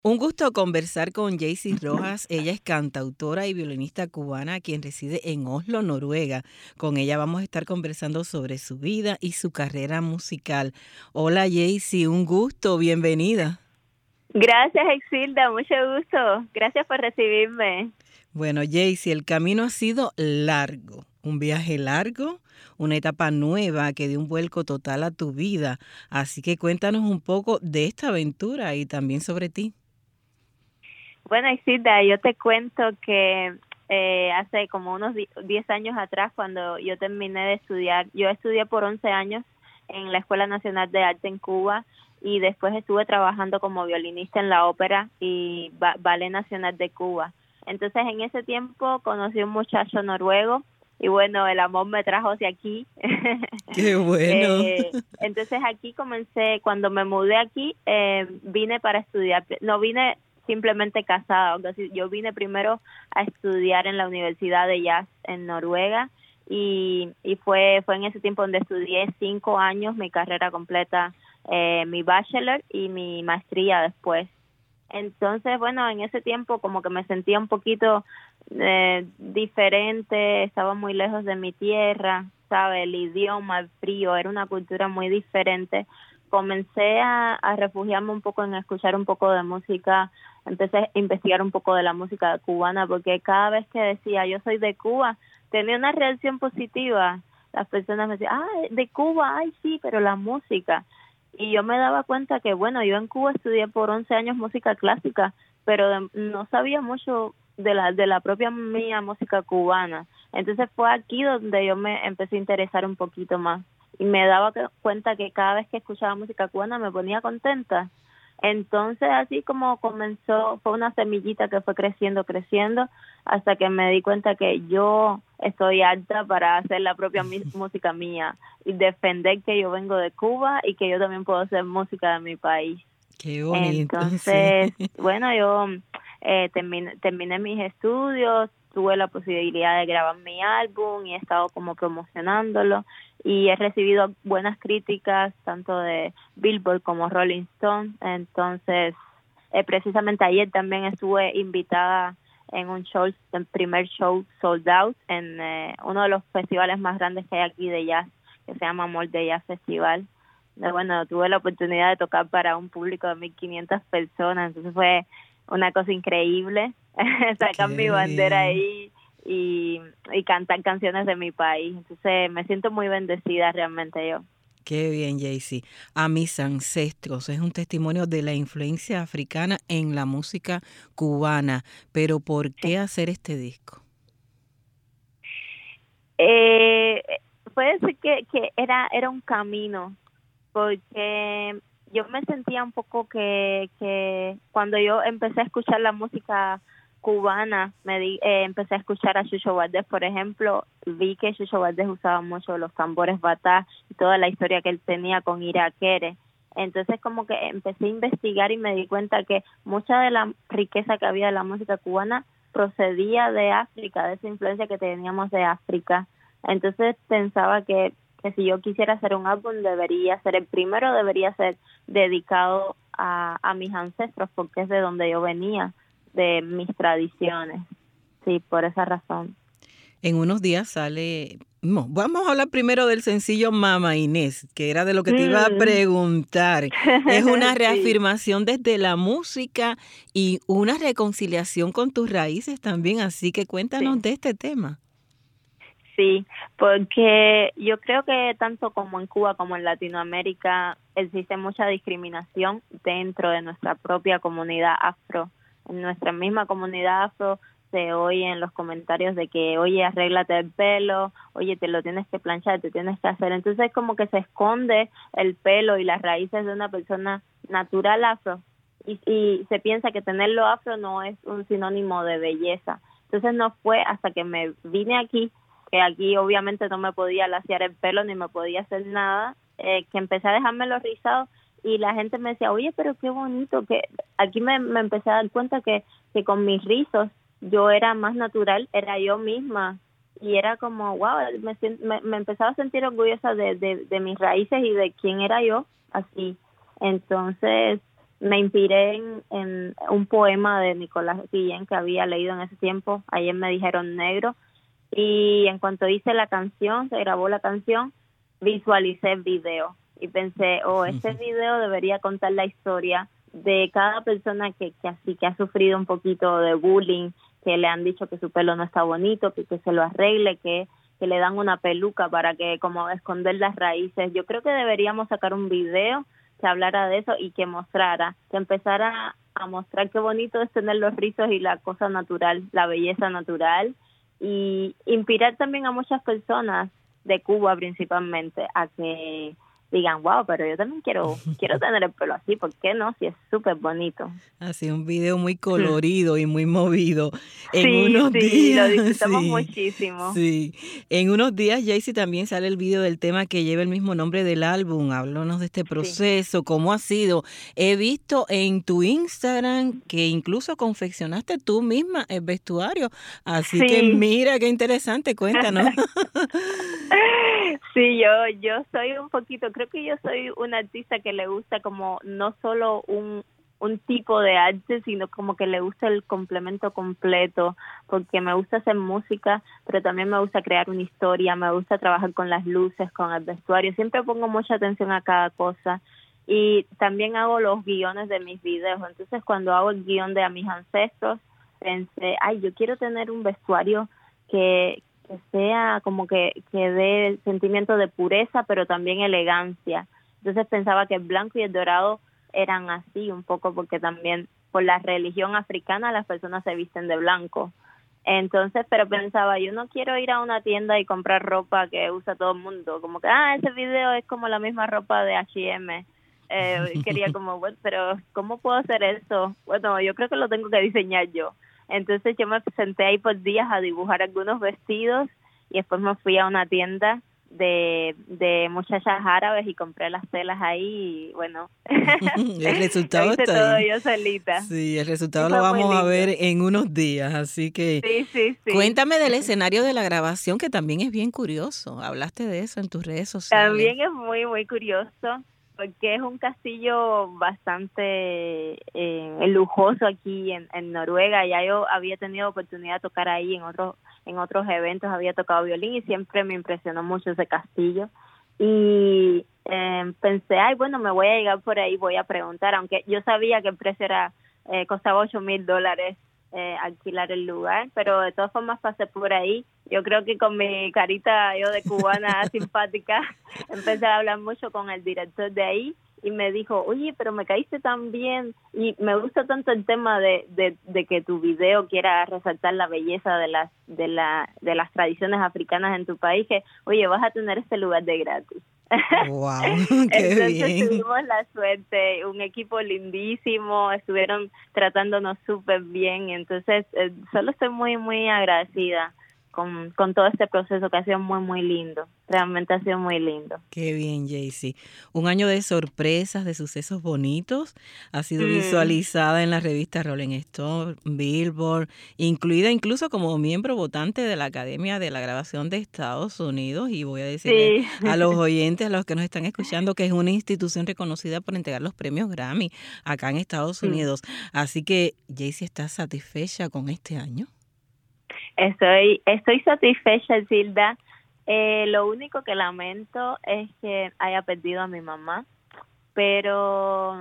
Un gusto conversar con Jaycee Rojas. Ella es cantautora y violinista cubana, quien reside en Oslo, Noruega. Con ella vamos a estar conversando sobre su vida y su carrera musical. Hola Jaycee, un gusto, bienvenida. Gracias, Exilda, mucho gusto. Gracias por recibirme. Bueno, Jaycee, el camino ha sido largo, un viaje largo, una etapa nueva que dio un vuelco total a tu vida. Así que cuéntanos un poco de esta aventura y también sobre ti. Bueno, Exilda, yo te cuento que hace como unos 10 años atrás, cuando yo terminé de estudiar, yo estudié por 11 años en la Escuela Nacional de Arte en Cuba y después estuve trabajando como violinista en la ópera y Ballet Nacional de Cuba. Entonces, en ese tiempo conocí a un muchacho noruego y bueno, el amor me trajo hacia aquí. Qué bueno. Entonces aquí comencé, cuando me mudé aquí, vine para estudiar, no vine simplemente casada, entonces yo vine primero a estudiar en la Universidad de Jazz en Noruega y fue en ese tiempo donde estudié 5 años, mi carrera completa, mi bachelor y mi maestría después. Entonces, bueno, en ese tiempo como que me sentía un poquito diferente, estaba muy lejos de mi tierra, ¿sabe? El idioma, el frío, era una cultura muy diferente. Comencé a refugiarme un poco en escuchar un poco de música, empecé a investigar un poco de la música cubana, porque cada vez que decía yo soy de Cuba, tenía una reacción positiva. Las personas me decían, de Cuba, ay sí, pero la música. Y yo me daba cuenta que, bueno, yo en Cuba estudié por 11 años música clásica, pero no sabía mucho de la propia mía música cubana. Entonces fue aquí donde yo me empecé a interesar un poquito más y me daba cuenta que cada vez que escuchaba música cubana me ponía contenta. Entonces así como comenzó, fue una semillita que fue creciendo, creciendo, hasta que me di cuenta que yo estoy apta para hacer la propia música mía y defender que yo vengo de Cuba y que yo también puedo hacer música de mi país. Qué bonito, sí. Entonces, bueno, yo terminé mis estudios, tuve la posibilidad de grabar mi álbum y he estado como promocionándolo y he recibido buenas críticas tanto de Billboard como Rolling Stone. Entonces, precisamente ayer también estuve invitada en un show, el primer show sold out en uno de los festivales más grandes que hay aquí de jazz, que se llama Molde Jazz Festival. Bueno, tuve la oportunidad de tocar para un público de 1.500 personas, entonces fue una cosa increíble sacar mi Qué bandera bien. ahí y cantar canciones de mi país. Entonces me siento muy bendecida realmente yo. Qué bien, Jaycee. A mis ancestros es un testimonio de la influencia africana en la música cubana. Pero ¿por Sí. qué hacer este disco? Eh, Puede ser que era un camino, porque yo me sentía un poco que cuando yo empecé a escuchar la música cubana, empecé a escuchar a Chucho Valdés, por ejemplo, vi que Chucho Valdés usaba mucho los tambores batá y toda la historia que él tenía con Iraquere. Entonces como que empecé a investigar y me di cuenta que mucha de la riqueza que había de la música cubana procedía de África, de esa influencia que teníamos de África. Entonces pensaba que si yo quisiera hacer un álbum debería ser, el primero debería ser dedicado a mis ancestros, porque es de donde yo venía, de mis tradiciones. Sí, por esa razón. En unos días sale... No, vamos a hablar primero del sencillo Mama Inés, que era de lo que te iba a Mm. preguntar. Es una Sí, reafirmación desde la música y una reconciliación con tus raíces también, así que cuéntanos sí. de este tema. Sí, porque yo creo que tanto como en Cuba como en Latinoamérica existe mucha discriminación dentro de nuestra propia comunidad afro. En nuestra misma comunidad afro se oye en los comentarios de que, oye, arréglate el pelo, oye, te lo tienes que planchar, te tienes que hacer. Entonces como que se esconde el pelo y las raíces de una persona natural afro y se piensa que tenerlo afro no es un sinónimo de belleza. Entonces no fue hasta que me vine aquí, que aquí obviamente no me podía laciar el pelo ni me podía hacer nada, que empecé a dejarme los rizados y la gente me decía, oye, pero qué bonito, que aquí me empecé a dar cuenta que con mis rizos yo era más natural, era yo misma y era como, wow, me empezaba a sentir orgullosa de mis raíces y de quién era yo, así. Entonces, me inspiré en un poema de Nicolás Guillén que había leído en ese tiempo, Ayer me dijeron negro, y en cuanto hice la canción, se grabó la canción, visualicé el video y pensé, este video debería contar la historia de cada persona que ha sufrido un poquito de bullying, que le han dicho que su pelo no está bonito, que se lo arregle, que le dan una peluca para que como esconder las raíces. Yo creo que deberíamos sacar un video que hablara de eso y que mostrara, que empezara a mostrar qué bonito es tener los rizos y la cosa natural, la belleza natural, y inspirar también a muchas personas de Cuba principalmente a que digan, wow, pero yo también quiero tener el pelo así, ¿por qué no? Si es súper bonito. Así, un video muy colorido y muy movido. En Sí, unos días, lo disfrutamos sí, muchísimo. sí. En unos días, Jaycee, también sale el video del tema que lleva el mismo nombre del álbum. Háblanos de este proceso, cómo ha sido. He visto en tu Instagram que incluso confeccionaste tú misma el vestuario. Así que mira, qué interesante, cuéntanos. Sí, yo soy un poquito, creo que yo soy una artista que le gusta como no solo un tipo de arte, sino como que le gusta el complemento completo, porque me gusta hacer música, pero también me gusta crear una historia, me gusta trabajar con las luces, con el vestuario, siempre pongo mucha atención a cada cosa, y también hago los guiones de mis videos. Entonces cuando hago el guión de A mis ancestros, pensé, yo quiero tener un vestuario que sea como que dé el sentimiento de pureza, pero también elegancia. Entonces pensaba que el blanco y el dorado eran así un poco, porque también por la religión africana las personas se visten de blanco. Entonces, pero pensaba, yo no quiero ir a una tienda y comprar ropa que usa todo el mundo, como que, ese video es como la misma ropa de H&M. Quería como, bueno, pero ¿cómo puedo hacer eso? Bueno, yo creo que lo tengo que diseñar yo. Entonces yo me senté ahí por días a dibujar algunos vestidos y después me fui a una tienda de muchachas árabes y compré las telas ahí y bueno, el resultado hice está todo ahí. yo solita. Sí, el resultado lo vamos a ver en unos días, así que sí. Cuéntame del escenario de la grabación, que también es bien curioso. Hablaste de eso en tus redes sociales. También es muy, muy curioso, porque es un castillo bastante lujoso aquí en Noruega. Ya yo había tenido oportunidad de tocar ahí en otros eventos, había tocado violín y siempre me impresionó mucho ese castillo. Y pensé, bueno, me voy a llegar por ahí, voy a preguntar, aunque yo sabía que el precio costaba $8,000 alquilar el lugar, pero de todas formas pasé por ahí. Yo creo que con mi carita yo de cubana simpática empecé a hablar mucho con el director de ahí y me dijo, oye, pero me caíste tan bien y me gusta tanto el tema de que tu video quiera resaltar la belleza de las tradiciones africanas en tu país, que oye, vas a tener este lugar de gratis. Wow, qué Entonces bien. tuvimos la suerte, un equipo lindísimo, estuvieron tratándonos súper bien, entonces solo estoy muy, muy agradecida con todo este proceso que ha sido muy, muy lindo. Realmente ha sido muy lindo. Qué bien, Jaycee. Un año de sorpresas, de sucesos bonitos. Ha sido visualizada en la revista Rolling Stone, Billboard, incluida incluso como miembro votante de la Academia de la Grabación de Estados Unidos. Y voy a decirle a los oyentes, a los que nos están escuchando, que es una institución reconocida por entregar los premios Grammy acá en Estados Unidos. Así que, Jaycee, ¿estás satisfecha con este año? Estoy satisfecha, Zilda. Lo único que lamento es que haya perdido a mi mamá, pero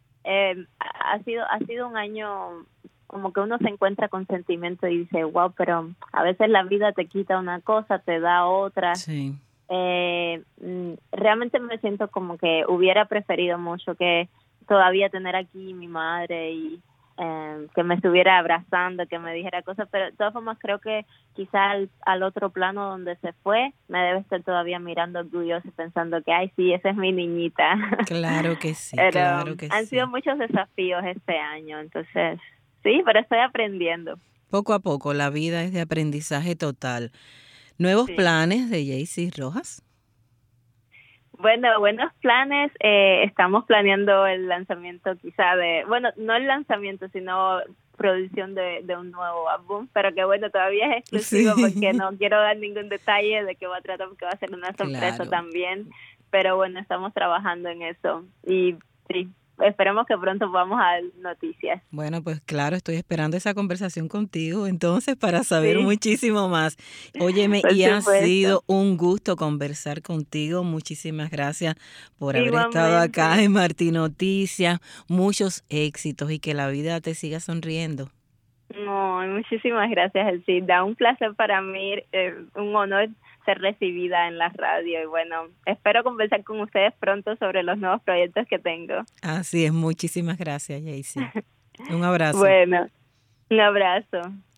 ha sido un año como que uno se encuentra con sentimiento y dice, wow, pero a veces la vida te quita una cosa, te da otra. Sí. Realmente me siento como que hubiera preferido mucho que todavía tener aquí mi madre y que me estuviera abrazando, que me dijera cosas, pero de todas formas creo que quizá al otro plano donde se fue me debe estar todavía mirando orgulloso y pensando que ay sí, esa es mi niñita. Claro que sí, pero claro que han sí. sido muchos desafíos este año, entonces sí, pero estoy aprendiendo. Poco a poco, la vida es de aprendizaje total. ¿Nuevos planes de Jaycee Rojas? Bueno, buenos planes. Estamos planeando el lanzamiento quizá no el lanzamiento, sino producción de un nuevo álbum, pero que bueno, todavía es exclusivo porque no quiero dar ningún detalle de qué va a tratar, porque va a ser una sorpresa también, pero bueno, estamos trabajando en eso y sí, esperemos que pronto vamos a dar noticias. Bueno, pues claro, estoy esperando esa conversación contigo entonces para saber muchísimo más. Óyeme, y ha sido un gusto conversar contigo. Muchísimas gracias por haber estado acá en Martí Noticias. Muchos éxitos y que la vida te siga sonriendo. No, muchísimas gracias, Elcida. Un placer para mí, un honor ser recibida en la radio y bueno, espero conversar con ustedes pronto sobre los nuevos proyectos que tengo. Así es, muchísimas gracias, Jaycee. Un abrazo. Bueno, un abrazo.